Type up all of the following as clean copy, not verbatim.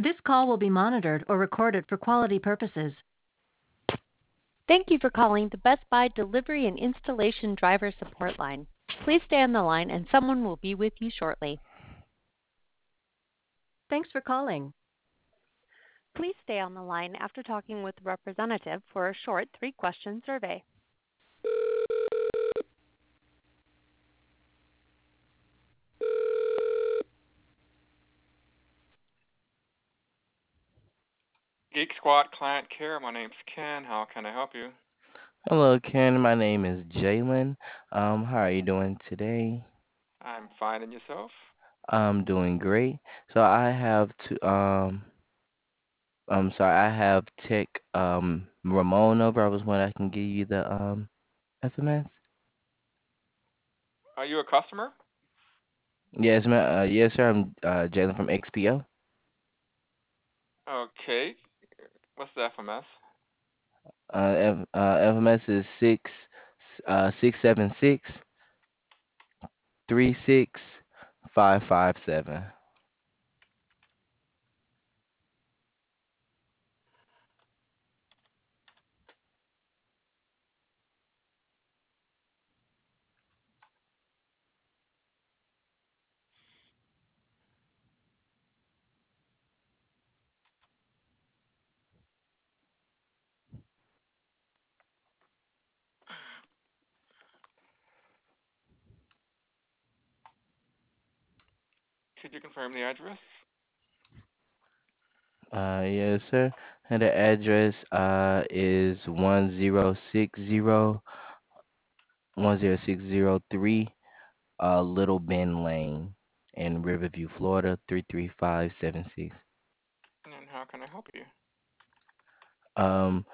This call will be monitored or recorded for quality purposes. Thank you for calling the Best Buy Delivery and Installation Driver Support Line. Please stay on the line and someone will be with you shortly. Thanks for calling. Please stay on the line after talking with a representative for a short 3-question survey. Geek Squad Client Care. My name's Ken. How can I help you? Hello, Ken. My name is Jalen. How are you doing today? I'm fine, and yourself? I'm doing great. So I have I have Tech Ramon over. I was wondering I can give you the FMS. Are you a customer? Yes, yes, sir. I'm Jalen from XPO. Okay. What's the FMS? FMS is 676-36557. Could you confirm the address? Yes, sir. And the address is 10603 Little Bend Lane in Riverview, Florida, 33576. And how can I help you? Um,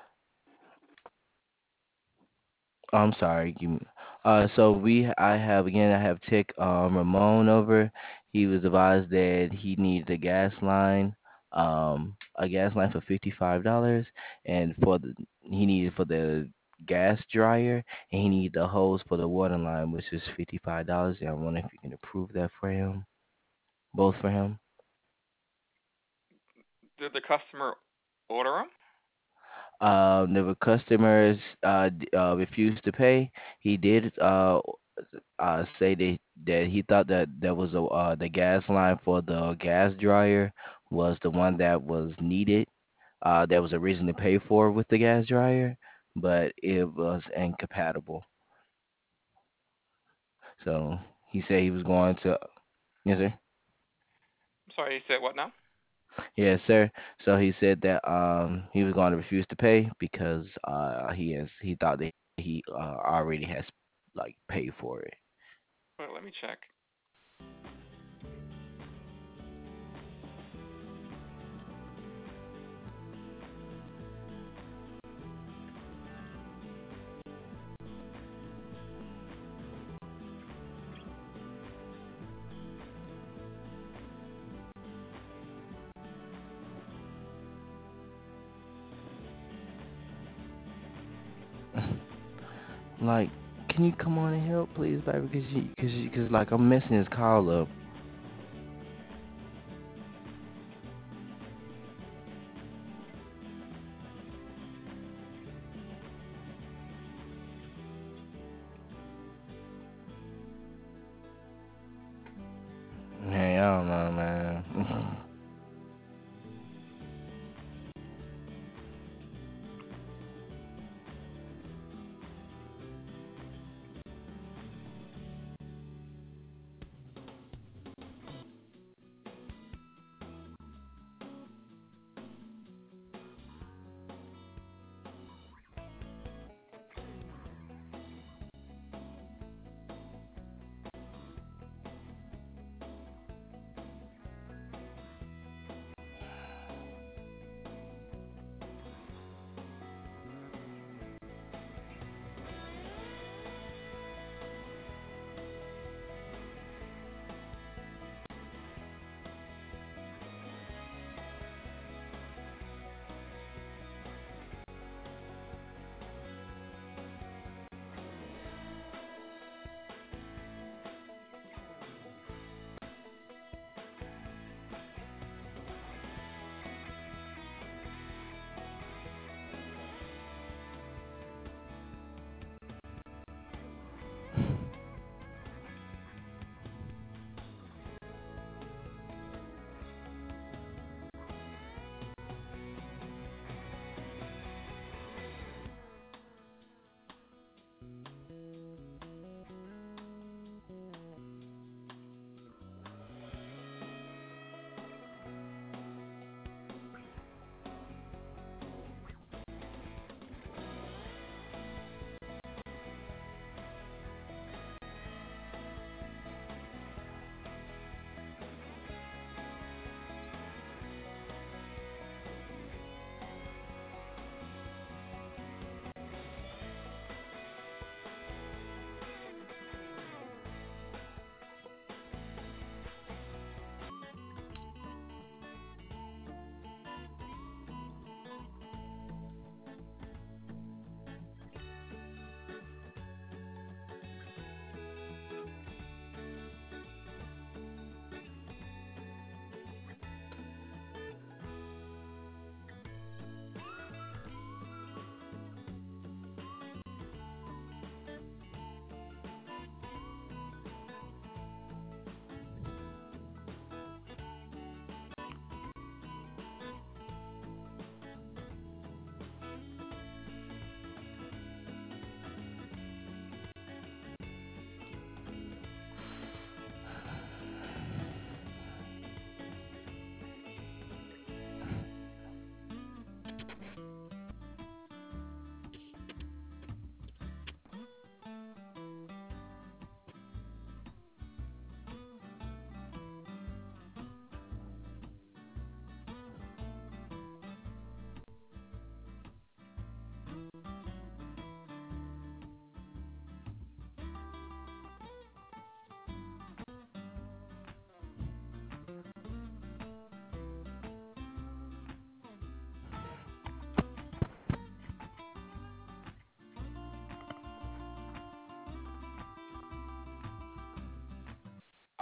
I'm sorry. I have Tech Ramon over. He was advised that he needed a gas line for $55, and he needed for the gas dryer, and he needed the hose for the water line, which is $55. And I wonder if you can approve that for him, both for him. Did the customer order them? There were customers refused to pay. He did say that he thought that there was the gas line for the gas dryer was the one that was needed. There was a reason to pay for with the gas dryer, but it was incompatible. So he said he was going to. Yes, sir. I'm sorry, you said what now? Yes, sir. So he said that he was going to refuse to pay because he thought that he already has like paid for it. Well, let me check. Like, can you come on and help, please, baby? Because like I'm messing his call up. Hey, I don't know, man.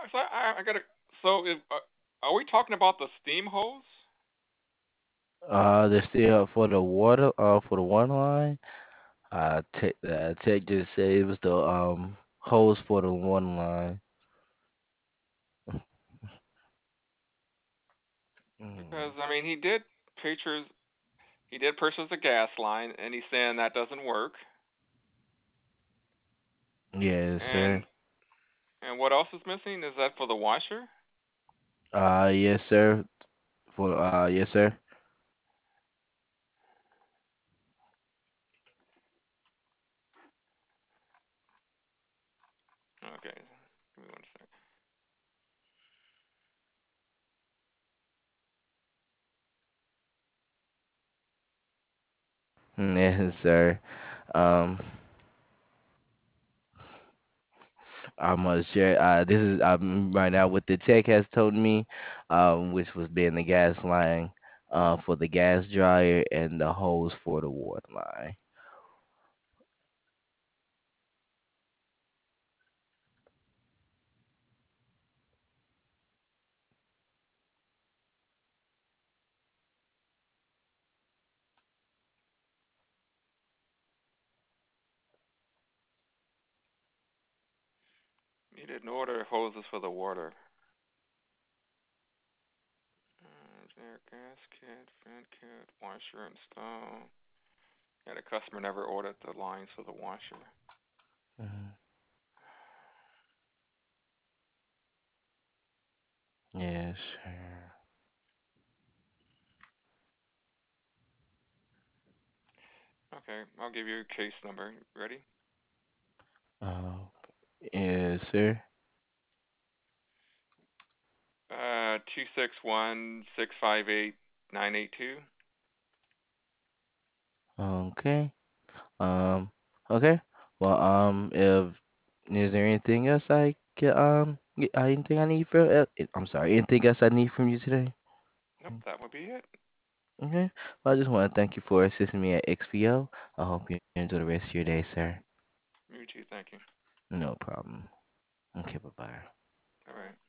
I gotta. So, are we talking about the steam hose? They're still for the water line. Tech just said it was the hose for the water line. Because Mm. I mean, pictures. He did purchase a gas line, and he's saying that doesn't work. Yes, And sir. what else is missing? Is that for the washer? Yes, sir. Yes, sir. Okay, give me one sec. Yes, sir. Um, I'm gonna share. This is right now what the tech has told me, which was being the gas line, for the gas dryer and the hose for the water line. He didn't order hoses for the water. There, gas kit, fan kit, washer install. Yeah, the customer never ordered the lines for the washer. Mhm. Yes, sir. Okay, I'll give you a case number. Ready? Uh, yes, sir. 261-658-982. Okay. Um, okay. Well, if is there anything else I can anything I need from I'm sorry, anything else I need from you today? Nope, that would be it. Okay. Well, I just want to thank you for assisting me at XPO. I hope you enjoy the rest of your day, sir. You too, thank you. No problem. Okay, bye bye. All right.